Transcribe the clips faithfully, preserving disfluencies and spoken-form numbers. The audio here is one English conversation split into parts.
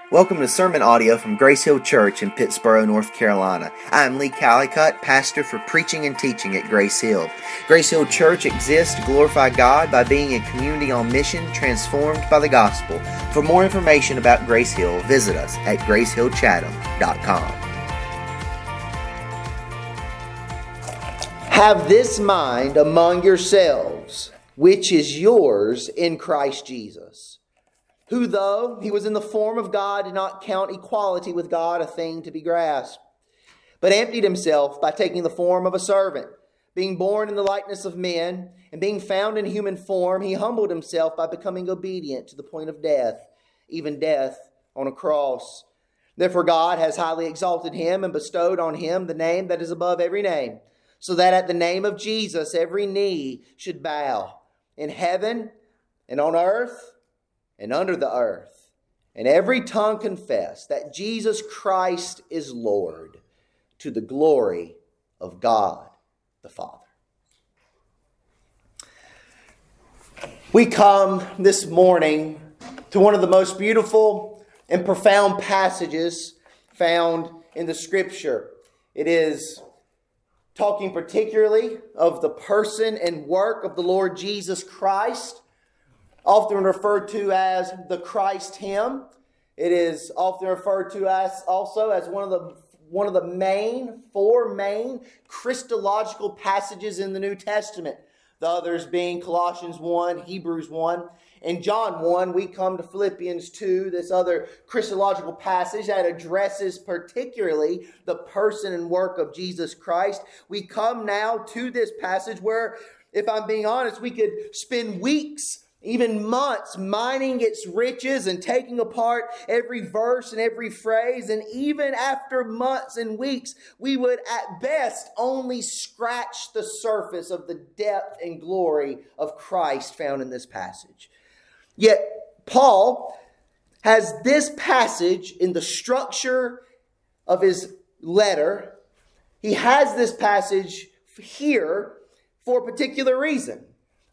Welcome to sermon audio from Grace Hill Church in Pittsboro, North Carolina. I am Lee Callicutt, pastor for preaching and teaching at Grace Hill. Grace Hill Church exists to glorify God by being a community on mission transformed by the gospel. For more information about Grace Hill, visit us at grace hill chatham dot com. Have this mind among yourselves, which is yours in Christ Jesus, who, though he was in the form of God, did not count equality with God a thing to be grasped, but emptied himself by taking the form of a servant. Being born in the likeness of men, and being found in human form, he humbled himself by becoming obedient to the point of death, even death on a cross. Therefore God has highly exalted him and bestowed on him the name that is above every name, so that at the name of Jesus every knee should bow, in heaven and on earth and under the earth, and every tongue confess that Jesus Christ is Lord, to the glory of God the Father. We come this morning to one of the most beautiful and profound passages found in the Scripture. It is talking particularly of the person and work of the Lord Jesus Christ, often referred to as the Christ hymn. It is often referred to as also as one of the one of the main, four main Christological passages in the New Testament. The others being Colossians one, Hebrews one, and John one. We come to Philippians two, this other Christological passage that addresses particularly the person and work of Jesus Christ. We come now to this passage where, if I'm being honest, we could spend weeks, even months, mining its riches and taking apart every verse and every phrase. And even after months and weeks, we would at best only scratch the surface of the depth and glory of Christ found in this passage. Yet Paul has this passage in the structure of his letter. He has this passage here for a particular reason,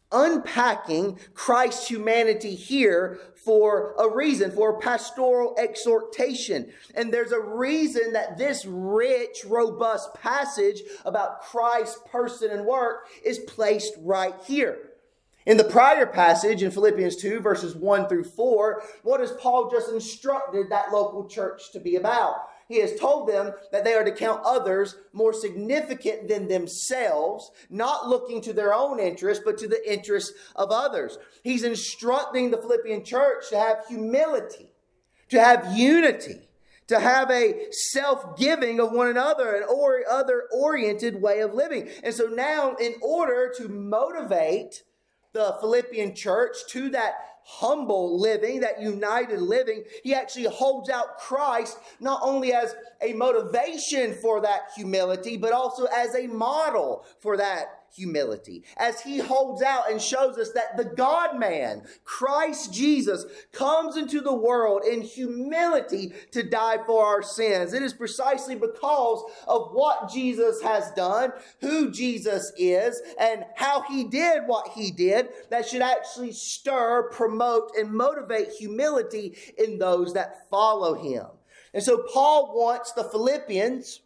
unpacking Christ's humanity here for a reason, for pastoral exhortation. And there's a reason that this rich, robust passage about Christ's person and work is placed right here. In the prior passage in Philippians two, verses one through four, what has Paul just instructed that local church to be about? He has told them that they are to count others more significant than themselves, not looking to their own interest, but to the interests of others. He's instructing the Philippian church to have humility, to have unity, to have a self-giving of one another, an or other-oriented way of living. And so now, in order to motivate the Philippian church to that humble living, that united living, he actually holds out Christ not only as a motivation for that humility, but also as a model for that humility. As he holds out and shows us that the God-man, Christ Jesus, comes into the world in humility to die for our sins. It is precisely because of what Jesus has done, who Jesus is, and how he did what he did, that should actually stir, promote, and motivate humility in those that follow him. And so Paul wants the Philippians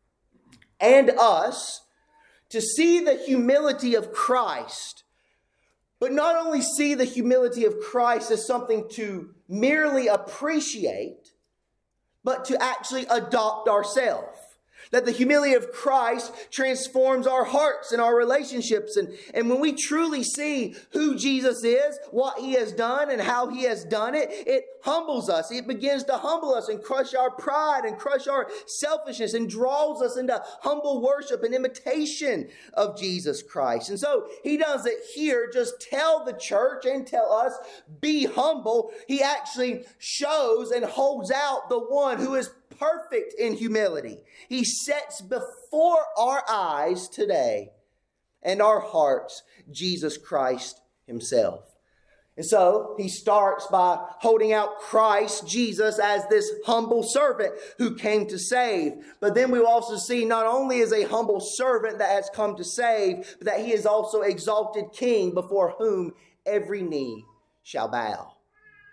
and us to see the humility of Christ, but not only see the humility of Christ as something to merely appreciate, but to actually adopt ourselves. That the humility of Christ transforms our hearts and our relationships. And, and when we truly see who Jesus is, what he has done and how he has done it, it humbles us. It begins to humble us and crush our pride and crush our selfishness and draws us into humble worship and imitation of Jesus Christ. And so he doesn't here just tell the church and tell us, be humble. He actually shows and holds out the one who is perfect in humility. He sets before our eyes today and our hearts Jesus Christ himself. And so he starts by holding out Christ Jesus as this humble servant who came to save. But then we will also see not only is a humble servant that has come to save, but that he is also exalted king before whom every knee shall bow.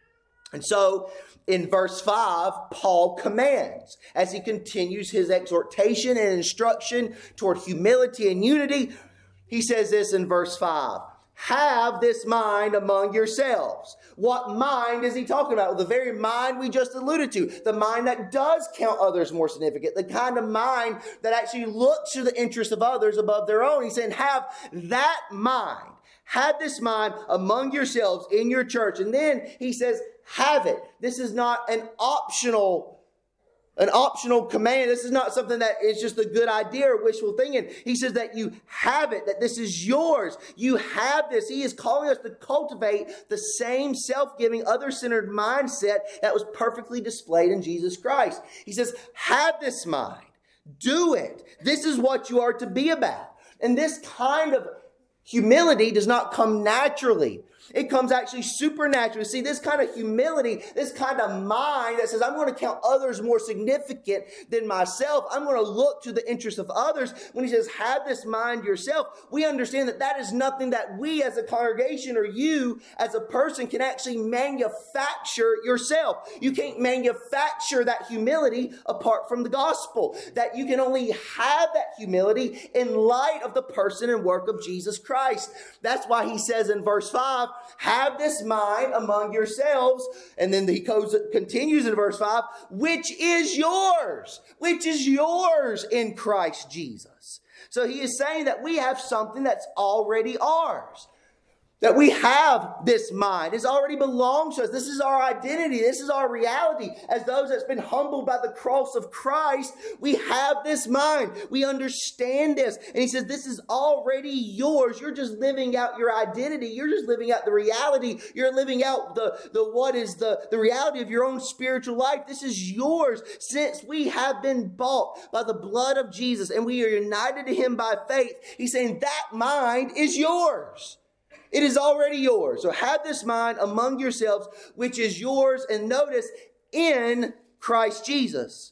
And so in verse five, Paul commands, as he continues his exhortation and instruction toward humility and unity, he says this in verse five, have this mind among yourselves. What mind is he talking about? The very mind we just alluded to. The mind that does count others more significant. The kind of mind that actually looks to the interests of others above their own. He's saying have that mind. Have this mind among yourselves in your church. And then he says, have it. This is not an optional, an optional command. This is not something that is just a good idea or wishful thinking. He says that you have it, that this is yours. You have this. He is calling us to cultivate the same self-giving, other-centered mindset that was perfectly displayed in Jesus Christ. He says, have this mind. Do it. This is what you are to be about. And this kind of humility does not come naturally. It comes actually supernaturally. See, this kind of humility, this kind of mind that says, I'm going to count others more significant than myself. I'm going to look to the interests of others. When he says, have this mind yourself, we understand that that is nothing that we as a congregation or you as a person can actually manufacture yourself. You can't manufacture that humility apart from the gospel. That you can only have that humility in light of the person and work of Jesus Christ. That's why he says in verse five, have this mind among yourselves. And then he goes, continues in verse five, which is yours, which is yours in Christ Jesus. So he is saying that we have something that's already ours. That we have this mind. It already belongs to us. This is our identity. This is our reality. As those that's been humbled by the cross of Christ, we have this mind. We understand this. And he says, this is already yours. You're just living out your identity. You're just living out the reality. You're living out the, the what is the, the reality of your own spiritual life. This is yours since we have been bought by the blood of Jesus and we are united to him by faith. He's saying that mind is yours. It is already yours. So have this mind among yourselves, which is yours. And notice, in Christ Jesus.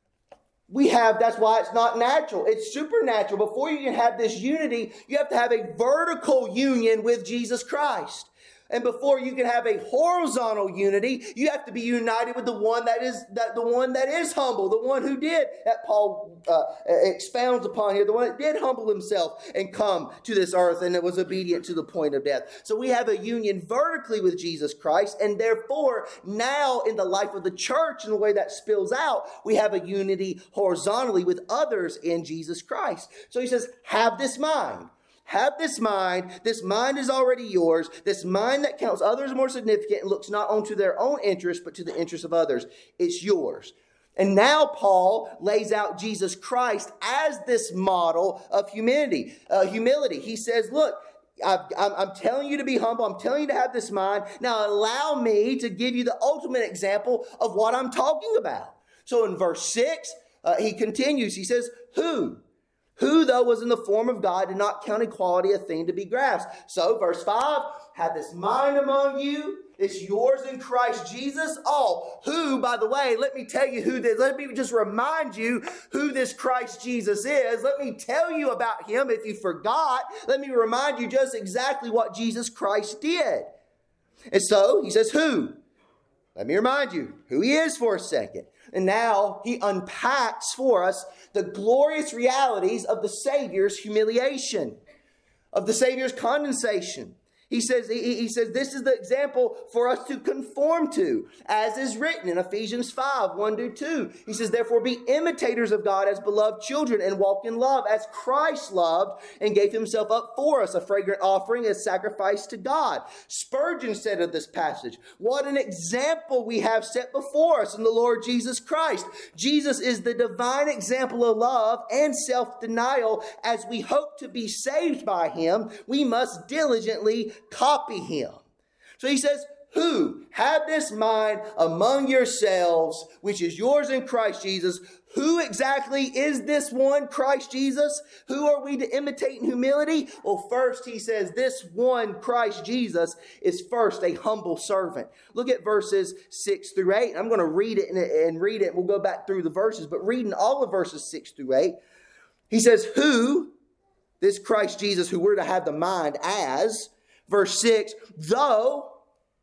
We have, that's why it's not natural. It's supernatural. Before you can have this unity, you have to have a vertical union with Jesus Christ. And before you can have a horizontal unity, you have to be united with the one that is that the one that is humble, the one who did, that Paul uh, expounds upon here, the one that did humble himself and come to this earth and it was obedient to the point of death. So we have a union vertically with Jesus Christ, and therefore now in the life of the church and the way that spills out, we have a unity horizontally with others in Jesus Christ. So he says, have this mind. Have this mind. This mind is already yours. This mind that counts others more significant and looks not only to their own interest, but to the interests of others. It's yours. And now Paul lays out Jesus Christ as this model of humility. Uh, humility. He says, look, I've, I'm, I'm telling you to be humble. I'm telling you to have this mind. Now allow me to give you the ultimate example of what I'm talking about. So in verse six, uh, he continues. He says, who? Who, though, was in the form of God, did not count equality a thing to be grasped. So, verse five, have this mind among you. It's yours in Christ Jesus. All who, by the way, let me tell you who this, let me just remind you who this Christ Jesus is. Let me tell you about him if you forgot. Let me remind you just exactly what Jesus Christ did. And so, he says, who? Let me remind you who he is for a second. And now he unpacks for us the glorious realities of the Savior's humiliation, of the Savior's condescension. He says, he, he says, this is the example for us to conform to, as is written in Ephesians five, one to two. He says, therefore be imitators of God as beloved children and walk in love as Christ loved and gave himself up for us, a fragrant offering as sacrifice to God. Spurgeon said of this passage, what an example we have set before us in the Lord Jesus Christ. Jesus is the divine example of love and self-denial. As we hope to be saved by him, we must diligently copy him. So he says, who? Have this mind among yourselves, which is yours in Christ Jesus. Who exactly is this one, Christ Jesus? Who are we to imitate in humility? Well, first he says this one, Christ Jesus, is first a humble servant. Look at verses six through eight. I'm going to read it and, and read it. We'll go back through the verses, but reading all of verses six through eight, he says, who? This Christ Jesus who we're to have the mind as, verse six, though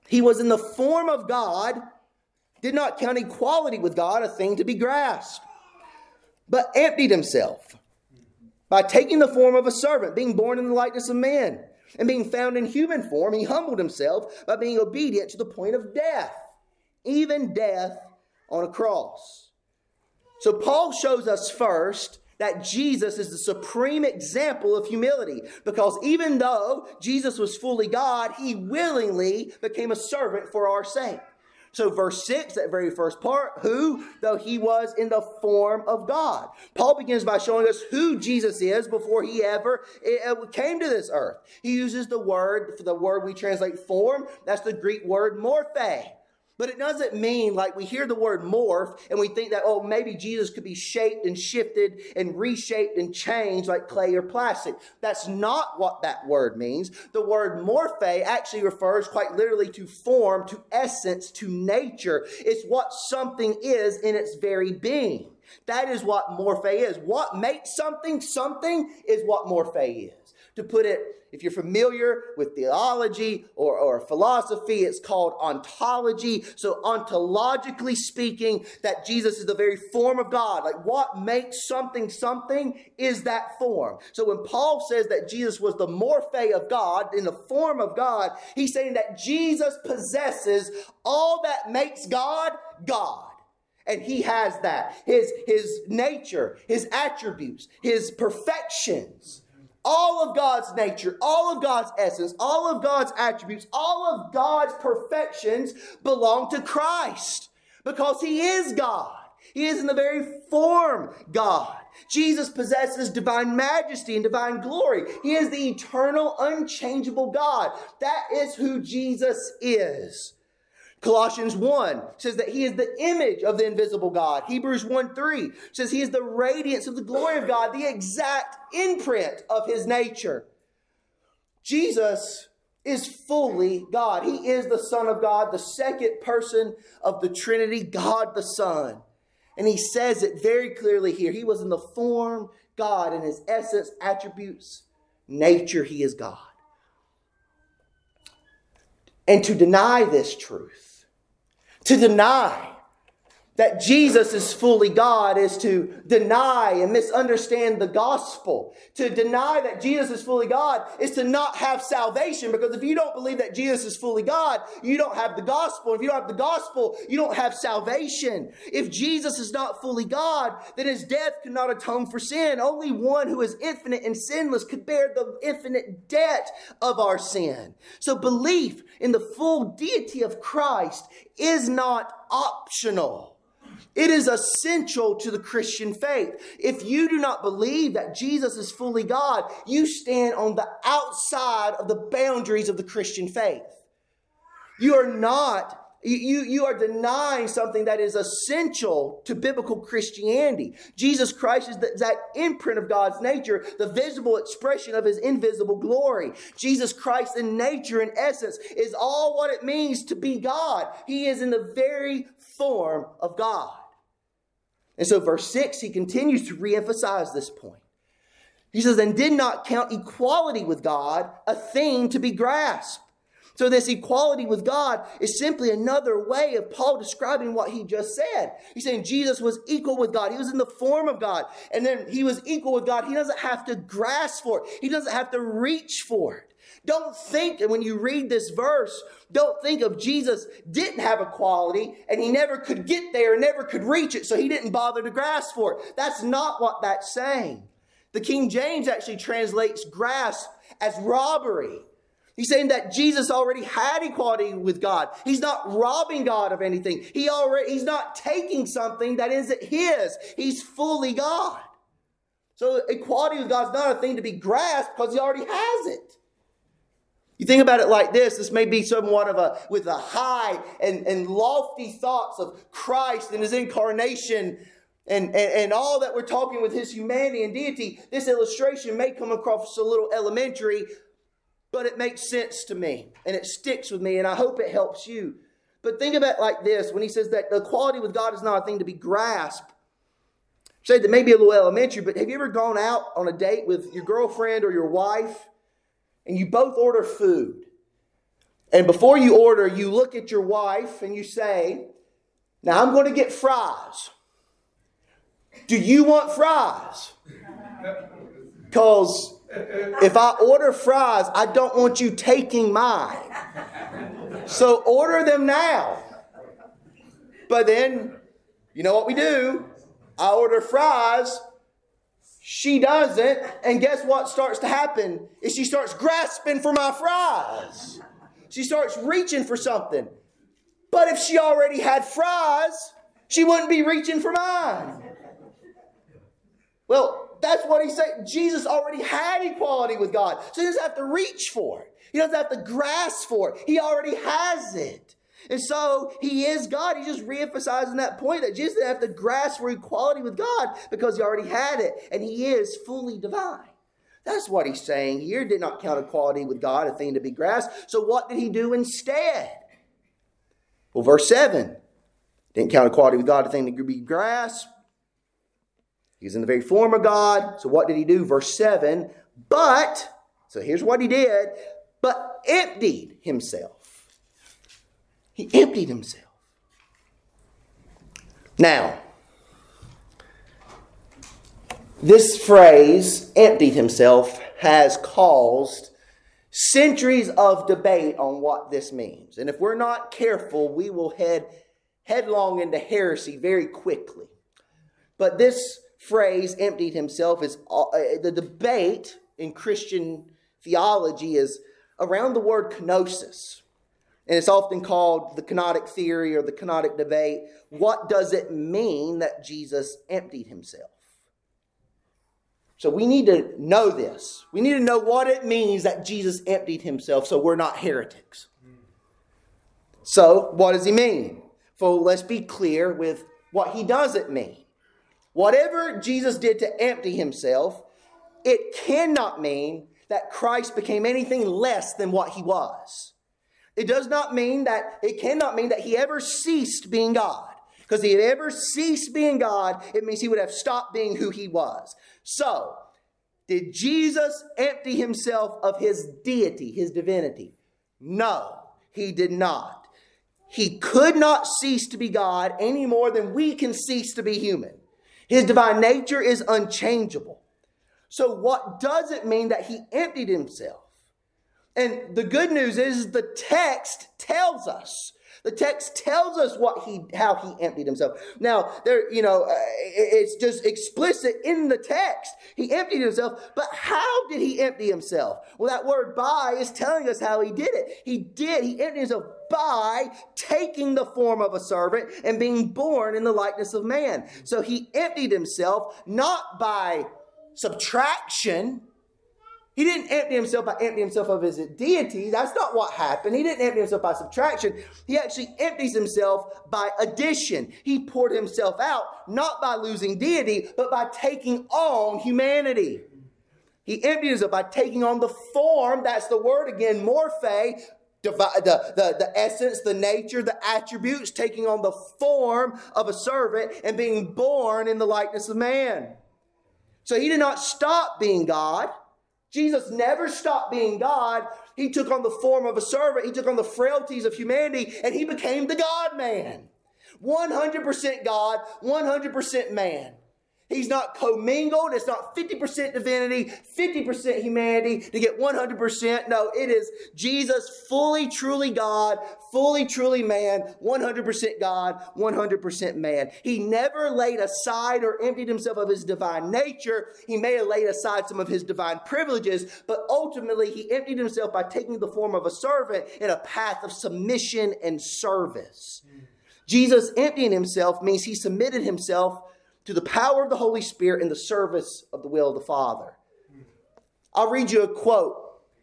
He was in the form of God, did not count equality with God a thing to be grasped, but emptied himself by taking the form of a servant, being born in the likeness of men, and being found in human form. He humbled himself by being obedient to the point of death, even death on a cross. So Paul shows us first that Jesus is the supreme example of humility, because even though Jesus was fully God, he willingly became a servant for our sake. So verse six, that very first part, who, though he was in the form of God. Paul begins by showing us who Jesus is before he ever came to this earth. He uses the word, for the word we translate form, that's the Greek word morphe. But it doesn't mean, like we hear the word morph and we think that, oh, maybe Jesus could be shaped and shifted and reshaped and changed like clay or plastic. That's not what that word means. The word morphe actually refers quite literally to form, to essence, to nature. It's what something is in its very being. That is what morphe is. What makes something something is what morphe is. To put it, if you're familiar with theology or, or philosophy, it's called ontology. So ontologically speaking, that Jesus is the very form of God. Like what makes something something is that form. So when Paul says that Jesus was the morphe of God, in the form of God, he's saying that Jesus possesses all that makes God, God. And he has that. His, his nature, his attributes, his perfections. All of God's nature, all of God's essence, all of God's attributes, all of God's perfections belong to Christ because he is God. He is in the very form God. Jesus possesses divine majesty and divine glory. He is the eternal, unchangeable God. That is who Jesus is. Colossians one says that he is the image of the invisible God. Hebrews one three says he is the radiance of the glory of God, the exact imprint of his nature. Jesus is fully God. He is the Son of God, the second person of the Trinity, God the Son. And he says it very clearly here. He was in the form God, in his essence, attributes, nature, he is God. And to deny this truth, to deny that Jesus is fully God is to deny and misunderstand the gospel. To deny that Jesus is fully God is to not have salvation, because if you don't believe that Jesus is fully God, you don't have the gospel. If you don't have the gospel, you don't have salvation. If Jesus is not fully God, then his death could not atone for sin. Only one who is infinite and sinless could bear the infinite debt of our sin. So belief in the full deity of Christ is not optional. It is essential to the Christian faith. If you do not believe that Jesus is fully God, you stand on the outside of the boundaries of the Christian faith. You are not, you, you are denying something that is essential to biblical Christianity. Jesus Christ is the, that imprint of God's nature, the visible expression of his invisible glory. Jesus Christ in nature and essence is all what it means to be God. He is in the very form of God. And so verse six, he continues to reemphasize this point. He says, and did not count equality with God a thing to be grasped. So this equality with God is simply another way of Paul describing what he just said. He's saying Jesus was equal with God. He was in the form of God. And then he was equal with God. He doesn't have to grasp for it. He doesn't have to reach for it. Don't think, and when you read this verse, don't think of Jesus didn't have equality and he never could get there and never could reach it, so he didn't bother to grasp for it. That's not what that's saying. The King James actually translates grasp as robbery. He's saying that Jesus already had equality with God. He's not robbing God of anything. He already, he's not taking something that isn't his. He's fully God. So equality with God is not a thing to be grasped because he already has it. You think about it like this, this may be somewhat of a, with a high and, and lofty thoughts of Christ and his incarnation and, and, and all that we're talking with his humanity and deity. This illustration may come across a little elementary, but it makes sense to me and it sticks with me and I hope it helps you. But think about it like this, when he says that the equality with God is not a thing to be grasped. Say that may be a little elementary, but have you ever gone out on a date with your girlfriend or your wife and you both order food? And before you order, you look at your wife and you say, now I'm going to get fries. Do you want fries? Because if I order fries, I don't want you taking mine. So order them now. But then, you know what we do? I order fries. She doesn't. And guess what starts to happen? Is she starts grasping for my fries. She starts reaching for something. But if she already had fries, she wouldn't be reaching for mine. Well, that's what he's saying. Jesus already had equality with God. So he doesn't have to reach for it. He doesn't have to grasp for it. He already has it. And so he is God. He's just reemphasizing that point that Jesus didn't have to grasp for equality with God because he already had it. And he is fully divine. That's what he's saying here. Did not count equality with God a thing to be grasped. So what did he do instead? Well, verse seven. Didn't count equality with God a thing to be grasped. He was in the very form of God. So what did he do? Verse seven. But, so here's what he did. But emptied himself. He emptied himself. Now, this phrase, emptied himself, has caused centuries of debate on what this means. And if we're not careful, we will head headlong into heresy very quickly. But this phrase, emptied himself, is uh, the debate in Christian theology is around the word kenosis. And it's often called the kenotic theory or the kenotic debate. What does it mean that Jesus emptied himself? So we need to know this. We need to know what it means that Jesus emptied himself so we're not heretics. So what does he mean? So let's be clear with what he doesn't mean. Whatever Jesus did to empty himself, it cannot mean that Christ became anything less than what he was. It does not mean that, it cannot mean that he ever ceased being God. Because if he had ever ceased being God, it means he would have stopped being who he was. So, did Jesus empty himself of his deity, his divinity? No, he did not. He could not cease to be God any more than we can cease to be human. His divine nature is unchangeable. So what does it mean that he emptied himself? And the good news is the text tells us. The text tells us what he, how he emptied himself. Now, there, you know, uh, it's just explicit in the text. He emptied himself, but how did he empty himself? Well, that word by is telling us how he did it. He did. He emptied himself by taking the form of a servant and being born in the likeness of man. So he emptied himself not by subtraction. He didn't empty himself by emptying himself of his deity. That's not what happened. He didn't empty himself by subtraction. He actually empties himself by addition. He poured himself out, not by losing deity, but by taking on humanity. He emptied himself by taking on the form, that's the word again, morphe, the, the, the essence, the nature, the attributes, taking on the form of a servant and being born in the likeness of man. So he did not stop being God. Jesus never stopped being God. He took on the form of a servant. He took on the frailties of humanity, and he became the God-man. one hundred percent God, one hundred percent man. He's not commingled. It's not fifty percent divinity, fifty percent humanity to get one hundred percent. No, it is Jesus fully, truly God, fully, truly man, one hundred percent God, one hundred percent man. He never laid aside or emptied himself of his divine nature. He may have laid aside some of his divine privileges, but ultimately he emptied himself by taking the form of a servant in a path of submission and service. Jesus emptying himself means he submitted himself to the power of the Holy Spirit in the service of the will of the Father. I'll read you a quote.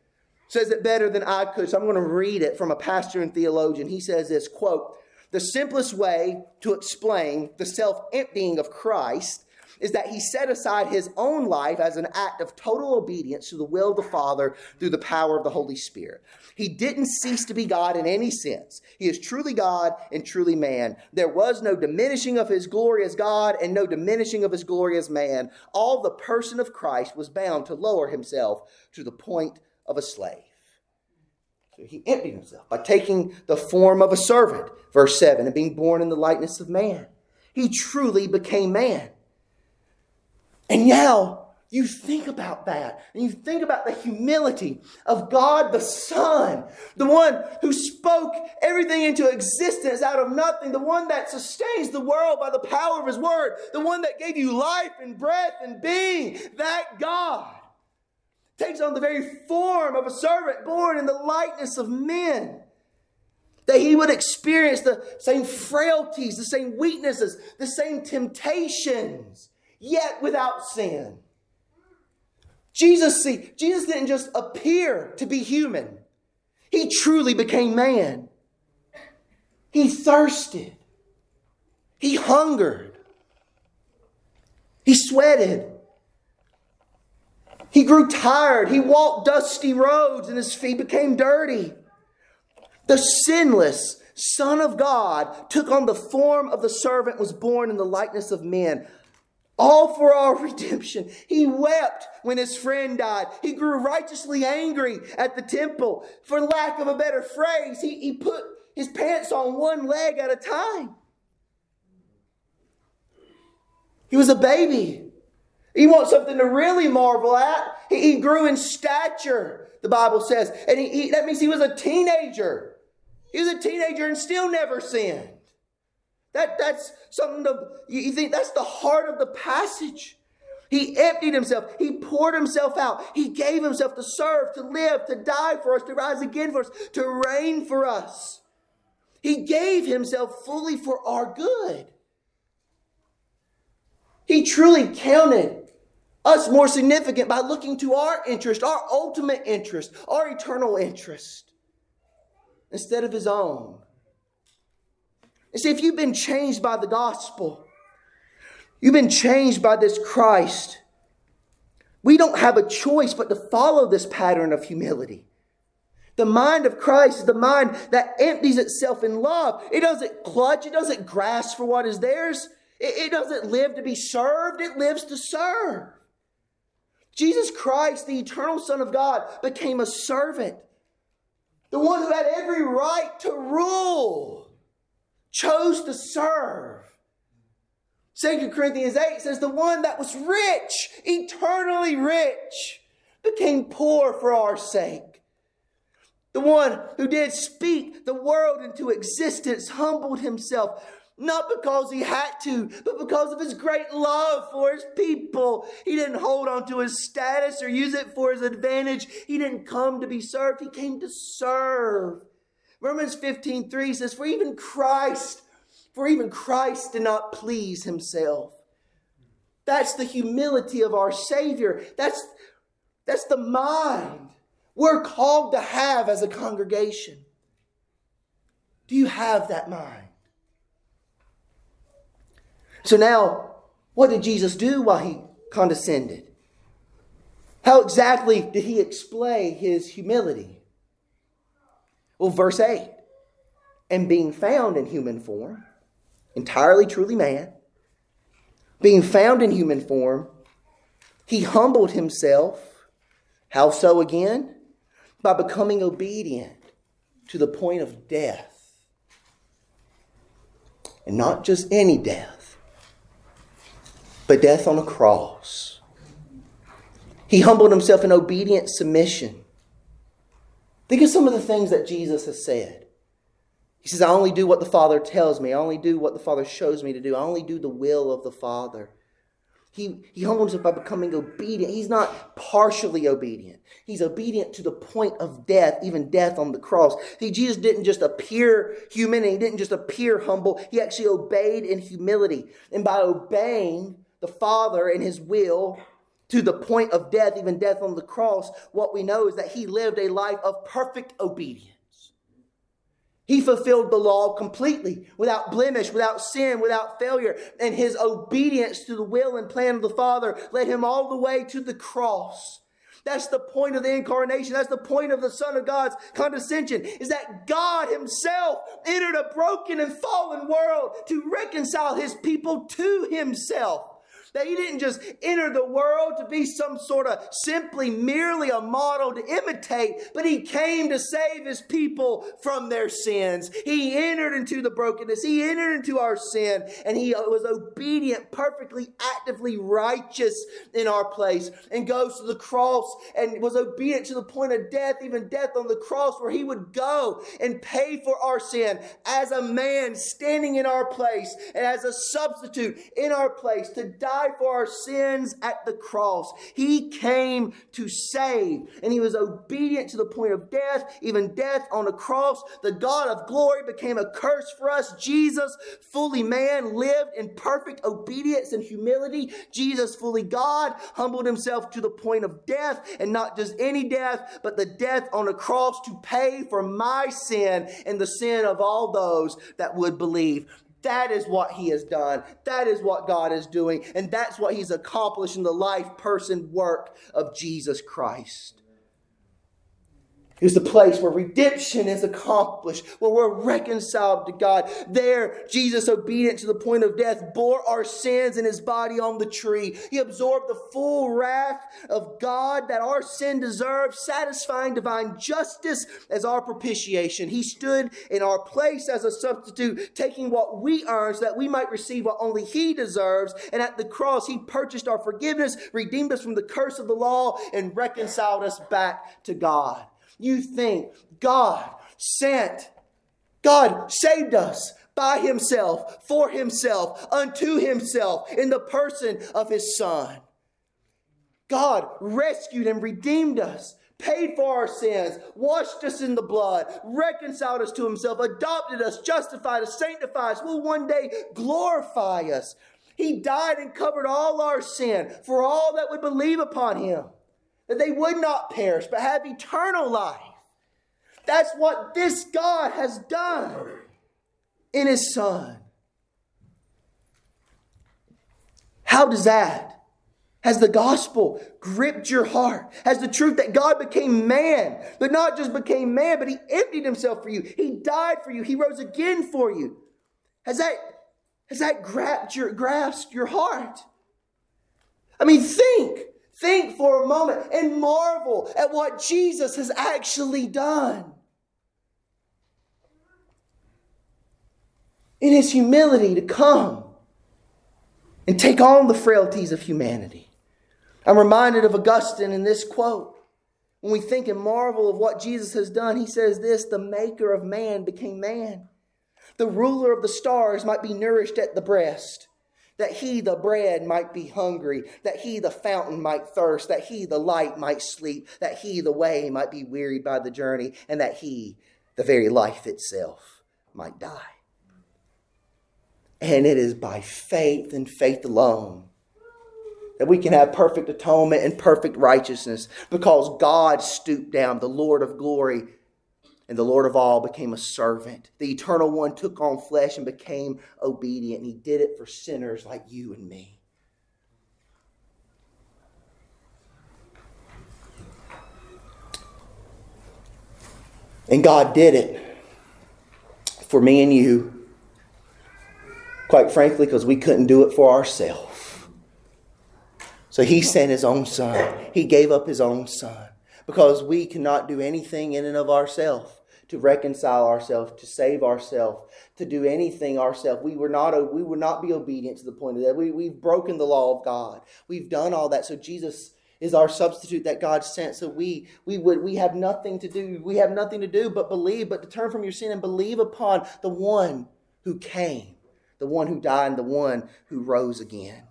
It says it better than I could, so I'm going to read it from a pastor and theologian. He says this, quote, "The simplest way to explain the self-emptying of Christ is that he set aside his own life as an act of total obedience to the will of the Father through the power of the Holy Spirit. He didn't cease to be God in any sense. He is truly God and truly man. There was no diminishing of his glory as God and no diminishing of his glory as man. All the person of Christ was bound to lower himself to the point of a slave." So he emptied himself by taking the form of a servant, verse seven, and being born in the likeness of man. He truly became man. And now you think about that, and you think about the humility of God the Son, the one who spoke everything into existence out of nothing, the one that sustains the world by the power of his word, the one that gave you life and breath and being. That God takes on the very form of a servant born in the likeness of men, that he would experience the same frailties, the same weaknesses, the same temptations, yet without sin. Jesus, see, Jesus didn't just appear to be human. He truly became man. He thirsted. He hungered. He sweated. He grew tired. He walked dusty roads and his feet became dirty. The sinless Son of God took on the form of the servant, was born in the likeness of men. All for our redemption. He wept when his friend died. He grew righteously angry at the temple. For lack of a better phrase, he, he put his pants on one leg at a time. He was a baby. You want something to really marvel at? He, he grew in stature, the Bible says. And he, he, that means he was a teenager. He was a teenager and still never sinned. That, that's something to, you think that's the heart of the passage. He emptied himself. He poured himself out. He gave himself to serve, to live, to die for us, to rise again for us, to reign for us. He gave himself fully for our good. He truly counted us more significant by looking to our interest, our ultimate interest, our eternal interest, instead of his own. And see, if you've been changed by the gospel, you've been changed by this Christ, we don't have a choice but to follow this pattern of humility. The mind of Christ is the mind that empties itself in love. It doesn't clutch. It doesn't grasp for what is theirs. It, it doesn't live to be served. It lives to serve. Jesus Christ, the eternal Son of God, became a servant. The one who had every right to rule chose to serve. Second Corinthians eight says the one that was rich, eternally rich, became poor for our sake. The one who did speak the world into existence humbled himself, not because he had to, but because of his great love for his people. He didn't hold on to his status or use it for his advantage. He didn't come to be served. He came to serve. Romans fifteen three says, For even Christ, for even Christ did not please himself. That's the humility of our Savior. That's, that's the mind we're called to have as a congregation. Do you have that mind? So now, what did Jesus do while he condescended? How exactly did he display his humility? Well, verse eight, and being found in human form, entirely truly man, being found in human form, he humbled himself. How so again? By becoming obedient to the point of death. And not just any death, but death on a cross. He humbled himself in obedient submission. Think of some of the things that Jesus has said. He says, I only do what the Father tells me. I only do what the Father shows me to do. I only do the will of the Father. He, he humbled himself by becoming obedient. He's not partially obedient. He's obedient to the point of death, even death on the cross. See, Jesus didn't just appear human and he didn't just appear humble. He actually obeyed in humility. And by obeying the Father and his will to the point of death, even death on the cross, what we know is that he lived a life of perfect obedience. He fulfilled the law completely, without blemish, without sin, without failure. And his obedience to the will and plan of the Father led him all the way to the cross. That's the point of the incarnation. That's the point of the Son of God's condescension, is that God himself entered a broken and fallen world to reconcile his people to himself. That he didn't just enter the world to be some sort of simply merely a model to imitate, but he came to save his people from their sins. He entered into the brokenness. He entered into our sin, and he was obedient, perfectly, actively righteous in our place, and goes to the cross and was obedient to the point of death, even death on the cross, where he would go and pay for our sin as a man standing in our place and as a substitute in our place to die for our sins at the cross. He came to save, and he was obedient to the point of death, even death on a cross. The God of glory became a curse for us. Jesus, fully man, lived in perfect obedience and humility. Jesus, fully God, humbled himself to the point of death, and not just any death, but the death on a cross to pay for my sin and the sin of all those that would believe. That is what he has done. That is what God is doing. And that's what he's accomplished in the life, person, work of Jesus Christ. It's the place where redemption is accomplished, where we're reconciled to God. There, Jesus, obedient to the point of death, bore our sins in his body on the tree. He absorbed the full wrath of God that our sin deserved, satisfying divine justice as our propitiation. He stood in our place as a substitute, taking what we earn so that we might receive what only he deserves. And at the cross, he purchased our forgiveness, redeemed us from the curse of the law, and reconciled us back to God. You think God sent, God saved us by himself, for himself, unto himself, in the person of his Son. God rescued and redeemed us, paid for our sins, washed us in the blood, reconciled us to himself, adopted us, justified us, sanctified us, will one day glorify us. He died and covered all our sin for all that would believe upon him, that they would not perish, but have eternal life. That's what this God has done in his Son. How does that? Has the gospel gripped your heart? Has the truth that God became man, but not just became man, but he emptied himself for you. He died for you. He rose again for you. Has that, has that grasped your, grasped your heart? I mean, think. Think for a moment and marvel at what Jesus has actually done. In his humility to come and take on the frailties of humanity. I'm reminded of Augustine in this quote. When we think and marvel of what Jesus has done, he says this: the maker of man became man. The ruler of the stars might be nourished at the breast. That he, the bread, might be hungry. That he, the fountain, might thirst. That he, the light, might sleep. That he, the way, might be wearied by the journey. And that he, the very life itself, might die. And it is by faith and faith alone that we can have perfect atonement and perfect righteousness, because God stooped down, the Lord of glory, and the Lord of all became a servant. The Eternal One took on flesh and became obedient. And he did it for sinners like you and me. And God did it for me and you. Quite frankly, because we couldn't do it for ourselves. So he sent his own Son. He gave up his own Son. Because we cannot do anything in and of ourselves to reconcile ourselves, to save ourselves, to do anything ourselves. We were not, we would not be obedient to the point of that. We, we've broken the law of God. We've done all that. So Jesus is our substitute that God sent. So we we would we have nothing to do. We have nothing to do but believe, but to turn from your sin and believe upon the one who came, the one who died, and the one who rose again.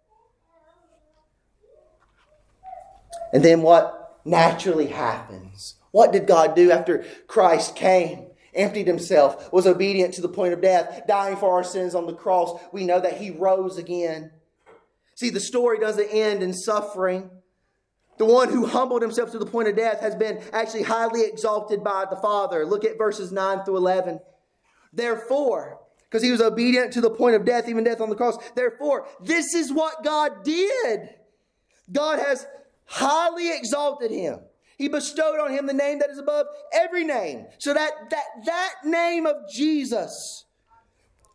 And then what naturally happens? What did God do after Christ came, emptied himself, was obedient to the point of death, dying for our sins on the cross? We know that he rose again. See, the story doesn't end in suffering. The one who humbled himself to the point of death has been actually highly exalted by the Father. Look at verses nine through eleven. Therefore, because he was obedient to the point of death, even death on the cross. Therefore, this is what God did. God has highly exalted him. He bestowed on him the name that is above every name. So that that, that name of Jesus,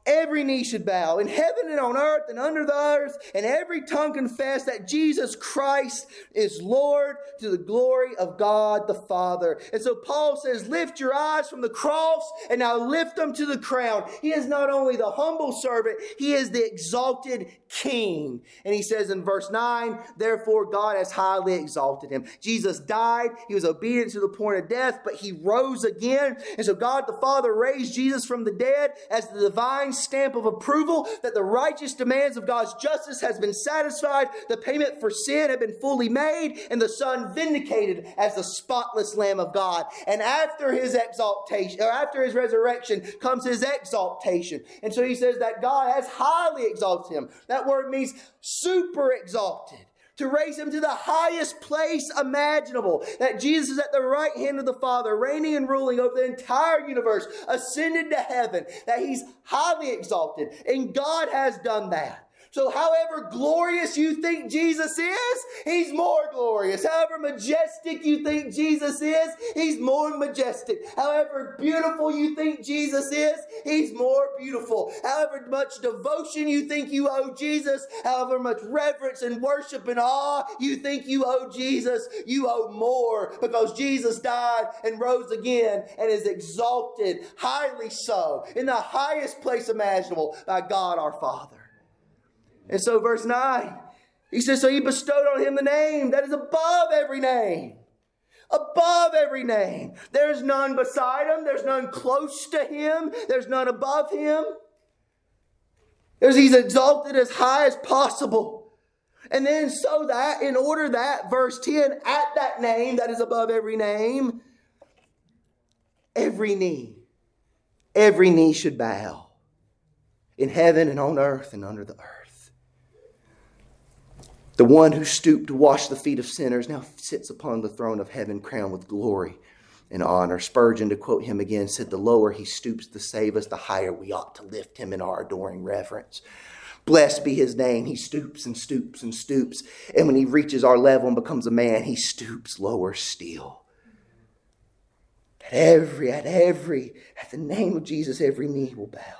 every knee should bow in heaven and on earth and under the earth, and every tongue confess that Jesus Christ is Lord, to the glory of God the Father. And so Paul says, lift your eyes from the cross and now lift them to the crown. He is not only the humble servant, he is the exalted King. And he says in verse nine, therefore God has highly exalted him. Jesus died. He was obedient to the point of death, but he rose again. And so God the Father raised Jesus from the dead as the divine stamp of approval that the righteous demands of God's justice has been satisfied. The payment for sin had been fully made, and the Son vindicated as the spotless Lamb of God. And after his exaltation, or after his resurrection, comes his exaltation. And so he says that God has highly exalted him. That word means super exalted. To raise him to the highest place imaginable. That Jesus is at the right hand of the Father, reigning and ruling over the entire universe, ascended to heaven. That he's highly exalted. And God has done that. So however glorious you think Jesus is, he's more glorious. However majestic you think Jesus is, he's more majestic. However beautiful you think Jesus is, he's more beautiful. However much devotion you think you owe Jesus, however much reverence and worship and awe you think you owe Jesus, you owe more, because Jesus died and rose again and is exalted, highly so, in the highest place imaginable by God our Father. And so verse nine, he says, so he bestowed on him the name that is above every name. Above every name. There's none beside him. There's none close to him. There's none above him. There's, he's exalted as high as possible. And then so that, in order that, verse ten, at that name that is above every name, every knee, every knee should bow in heaven and on earth and under the earth. The one who stooped to wash the feet of sinners now sits upon the throne of heaven, crowned with glory and honor. Spurgeon, to quote him again, said, the lower he stoops to save us, the higher we ought to lift him in our adoring reverence. Blessed be his name. He stoops and stoops and stoops. And when he reaches our level and becomes a man, he stoops lower still. At every, at every, at the name of Jesus, every knee will bow.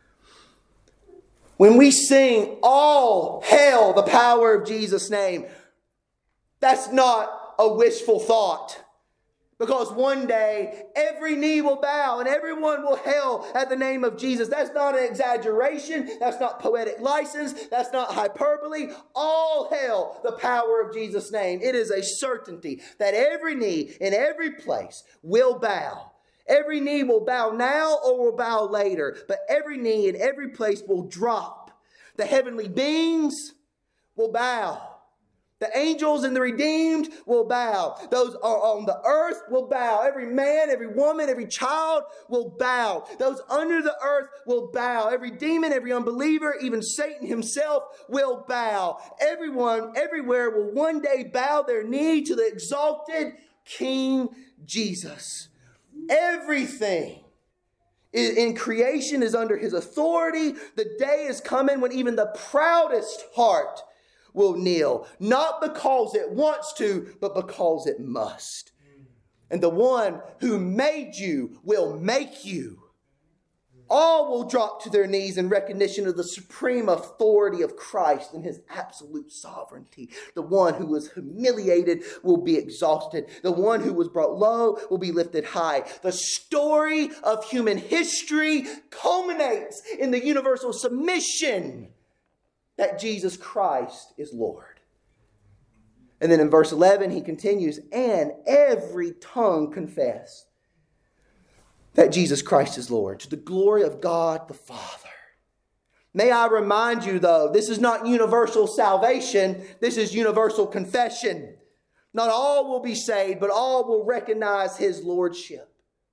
When we sing, all hail the power of Jesus' name, that's not a wishful thought. Because one day, every knee will bow and everyone will hail at the name of Jesus. That's not an exaggeration. That's not poetic license. That's not hyperbole. All hail the power of Jesus' name. It is a certainty that every knee in every place will bow. Every knee will bow now or will bow later, but every knee in every place will drop. The heavenly beings will bow. The angels and the redeemed will bow. Those are on the earth will bow. Every man, every woman, every child will bow. Those under the earth will bow. Every demon, every unbeliever, even Satan himself will bow. Everyone, everywhere will one day bow their knee to the exalted King Jesus. Everything in creation is under his authority. The day is coming when even the proudest heart will kneel. Not because it wants to, but because it must. And the one who made you will make you. All will drop to their knees in recognition of the supreme authority of Christ and his absolute sovereignty. The one who was humiliated will be exalted. The one who was brought low will be lifted high. The story of human history culminates in the universal submission that Jesus Christ is Lord. And then in verse eleven, he continues, and every tongue confess that Jesus Christ is Lord, to the glory of God the Father. May I remind you, though, this is not universal salvation. This is universal confession. Not all will be saved, but all will recognize his lordship.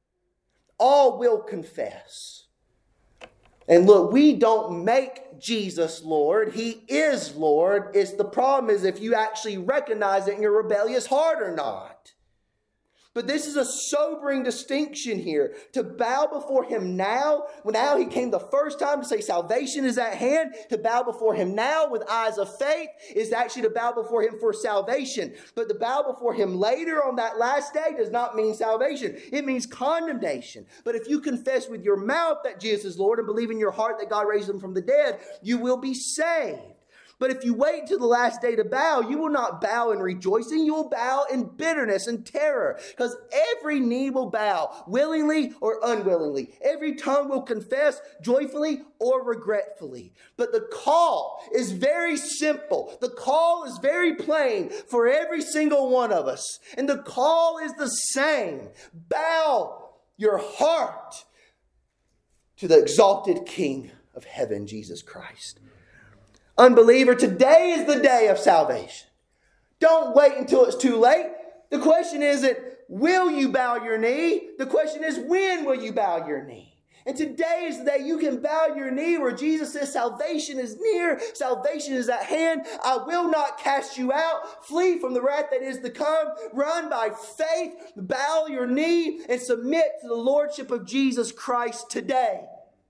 All will confess. And look, we don't make Jesus Lord. He is Lord. It's the problem is if you actually recognize it in your rebellious heart or not. But this is a sobering distinction here. To bow before him now, when now he came the first time to say salvation is at hand. To bow before him now with eyes of faith is actually to bow before him for salvation. But to bow before him later on that last day does not mean salvation. It means condemnation. But if you confess with your mouth that Jesus is Lord and believe in your heart that God raised him from the dead, you will be saved. But if you wait until the last day to bow, you will not bow in rejoicing. You will bow in bitterness and terror. Because every knee will bow, willingly or unwillingly. Every tongue will confess joyfully or regretfully. But the call is very simple. The call is very plain for every single one of us. And the call is the same. Bow your heart to the exalted King of heaven, Jesus Christ. Unbeliever, today is the day of salvation. Don't wait until it's too late. The question isn't, will you bow your knee? The question is, when will you bow your knee? And today is the day you can bow your knee where Jesus says salvation is near, salvation is at hand. I will not cast you out. Flee from the wrath that is to come. Run by faith, bow your knee, and submit to the lordship of Jesus Christ today.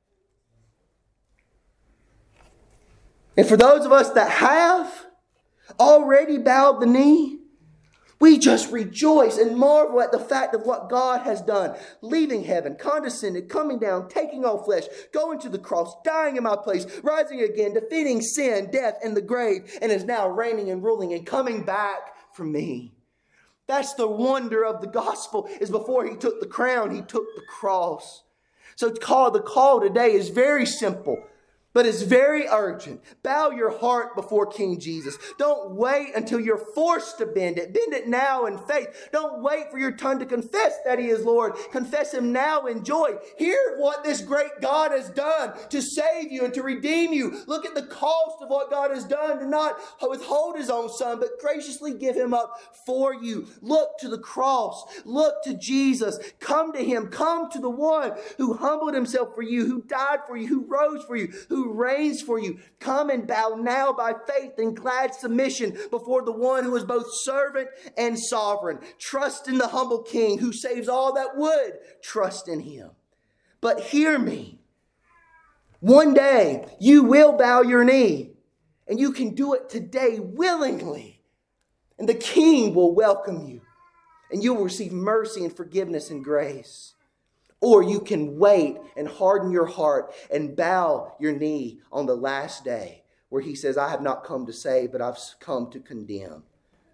And for those of us that have already bowed the knee, we just rejoice and marvel at the fact of what God has done. Leaving heaven, condescended, coming down, taking on flesh, going to the cross, dying in my place, rising again, defeating sin, death, and the grave, and is now reigning and ruling and coming back for me. That's the wonder of the gospel, is before he took the crown, he took the cross. So it's called, the call today is very simple. But it's very urgent. Bow your heart before King Jesus. Don't wait until you're forced to bend it. Bend it now in faith. Don't wait for your tongue to confess that he is Lord. Confess him now in joy. Hear what this great God has done to save you and to redeem you. Look at the cost of what God has done to not withhold his own son, but graciously give him up for you. Look to the cross. Look to Jesus. Come to him. Come to the one who humbled himself for you, who died for you, who rose for you, who reigns for you. Come and bow now by faith in glad submission before the one who is both servant and sovereign. Trust in the humble King who saves all that would trust in him. But hear me. One day you will bow your knee, and you can do it today willingly. And the King will welcome you, and you will receive mercy and forgiveness and grace. Or you can wait and harden your heart and bow your knee on the last day where he says, I have not come to save, but I've come to condemn.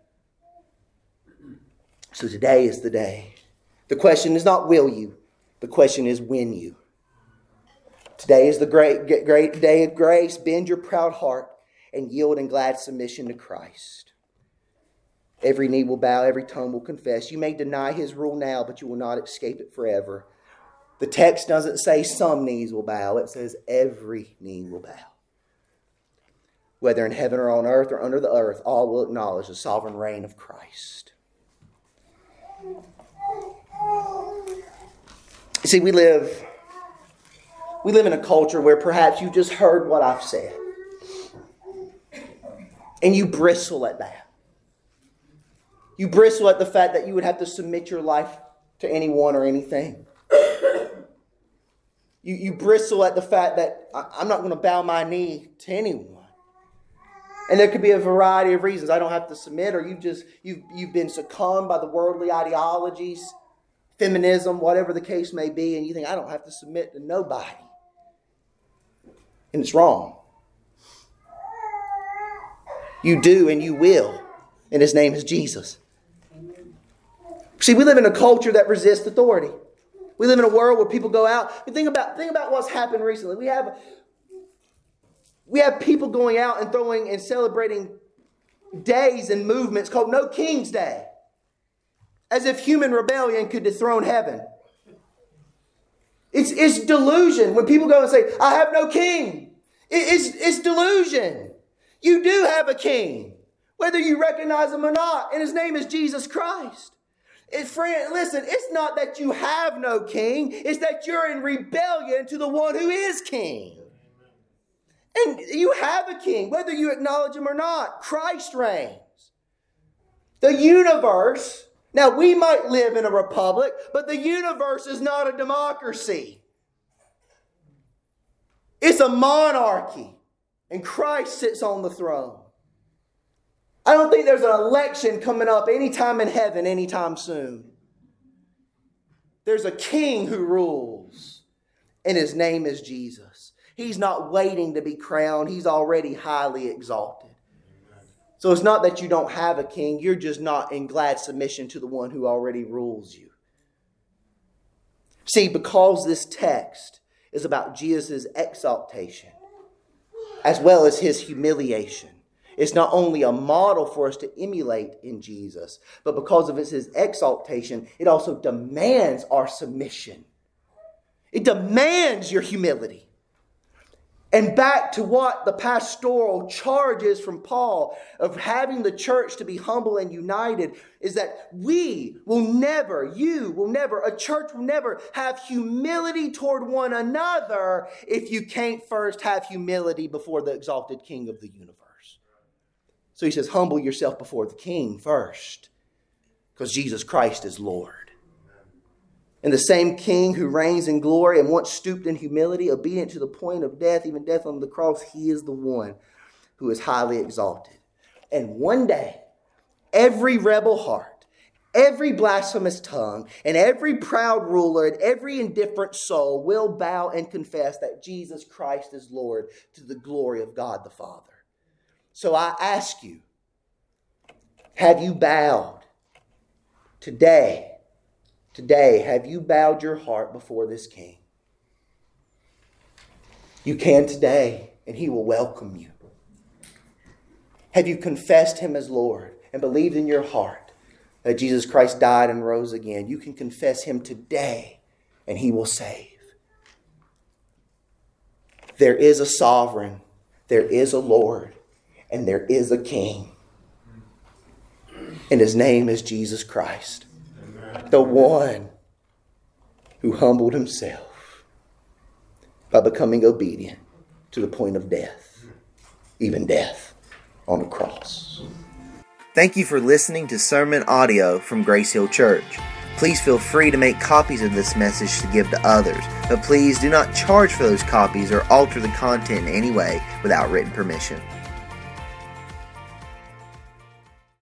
So today is the day. The question is not will you. The question is when you. Today is the great, great day of grace. Bend your proud heart and yield in glad submission to Christ. Every knee will bow, every tongue will confess. You may deny his rule now, but you will not escape it forever. The text doesn't say some knees will bow. It says every knee will bow. Whether in heaven or on earth or under the earth, all will acknowledge the sovereign reign of Christ. You see, we live, we live in a culture where perhaps you just heard what I've said. And you bristle at that. You bristle at the fact that you would have to submit your life to anyone or anything. You, you bristle at the fact that I'm not going to bow my knee to anyone. And there could be a variety of reasons. I don't have to submit, or you've just you've you've been succumbed by the worldly ideologies, feminism, whatever the case may be, and you think I don't have to submit to nobody. And it's wrong. You do and you will. And his name is Jesus. See, we live in a culture that resists authority. We live in a world where people go out. And think about, think about what's happened recently. We have, we have people going out and throwing and celebrating days and movements called No King's Day. As if human rebellion could dethrone heaven. It's, it's delusion. When people go and say, I have no king. It, it's, it's delusion. You do have a king. Whether you recognize him or not. And his name is Jesus Christ. It, friend, listen, it's not that you have no king. It's that you're in rebellion to the one who is king. And you have a king, whether you acknowledge him or not. Christ reigns. The universe, Now, we might live in a republic, but the universe is not a democracy. It's a monarchy, and Christ sits on the throne. I don't think there's an election coming up anytime in heaven, anytime soon. There's a king who rules, and his name is Jesus. He's not waiting to be crowned. He's already highly exalted. So it's not that you don't have a king. You're just not in glad submission to the one who already rules you. See, because this text is about Jesus' exaltation as well as his humiliation, it's not only a model for us to emulate in Jesus, but because of his exaltation, it also demands our submission. It demands your humility. And back to what the pastoral charge is from Paul of having the church to be humble and united is that we will never, you will never, a church will never have humility toward one another if you can't first have humility before the exalted King of the universe. So he says, humble yourself before the King first, because Jesus Christ is Lord. And the same King who reigns in glory and once stooped in humility, obedient to the point of death, even death on the cross, he is the one who is highly exalted. And one day, every rebel heart, every blasphemous tongue, and every proud ruler, and every indifferent soul will bow and confess that Jesus Christ is Lord to the glory of God the Father. So I ask you, have you bowed today? Today, have you bowed your heart before this King? You can today, and he will welcome you. Have you confessed him as Lord and believed in your heart that Jesus Christ died and rose again? You can confess him today, and he will save. There is a sovereign, there is a Lord, and there is a King. And his name is Jesus Christ. The one who humbled himself by becoming obedient to the point of death, even death on the cross. Thank you for listening to sermon audio from Grace Hill Church. Please feel free to make copies of this message to give to others, but please do not charge for those copies or alter the content in any way without written permission.